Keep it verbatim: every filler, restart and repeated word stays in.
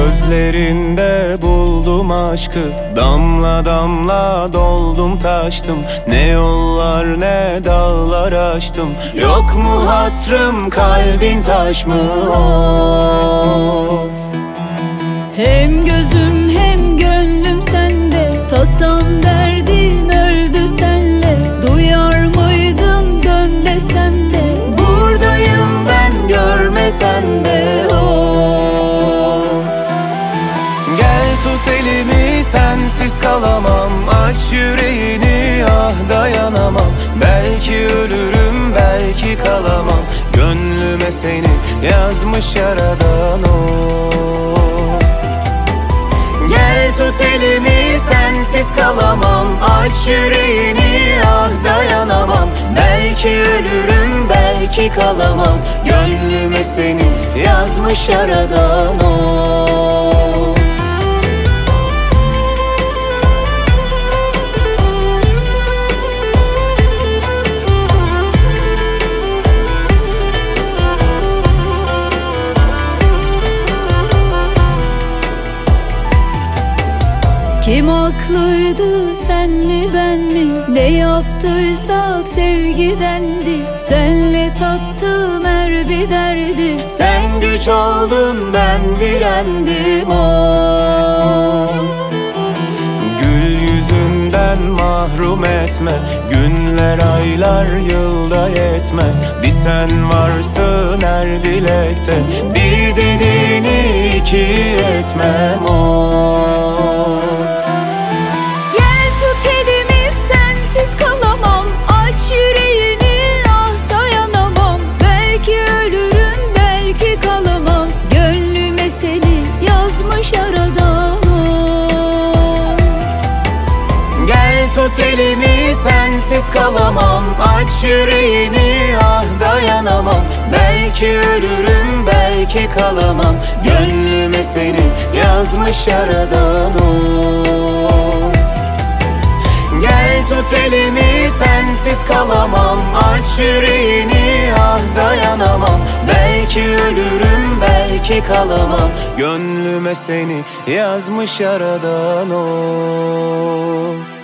Gözlerinde buldum aşkı, damla damla doldum taştım. Ne yollar ne dağlar aştım. Yok mu hatrım, kalbin taş mı? Of. Hem gözüm hem gönlüm sende, tasam derdin öldü senle. Duyar mıydın dön desem de, buradayım ben görmesen de. Of. Gel tut elimi, sensiz kalamam. Aç yüreğini, ah dayanamam. Belki ölürüm belki kalamam. Gönlüme seni yazmış yaradan o. Gel tut elimi, sensiz kalamam. Aç yüreğini, ah dayanamam. Belki ölürüm belki kalamam. Gönlüme seni yazmış yaradan o. kim haklıydı, sen mi ben mi? Ne yaptıysak sevgidendi. Senle tattım her bir derdi. Sen güç oldun ben direndim o. Gül yüzünden mahrum etme. Günler aylar yılda yetmez. Bir sen varsın her dilekte. Bir dediğini iki etmem o. Tut elimi, sensiz kalamam. Aç yüreğini, ah dayanamam. Belki ölürüm belki kalamam. Gönlüme seni yazmış yaradan o. Gel tut elimi, sensiz kalamam. Aç yüreğini, ah dayanamam. Belki ölürüm belki kalamam. Gönlüme seni yazmış yaradan o.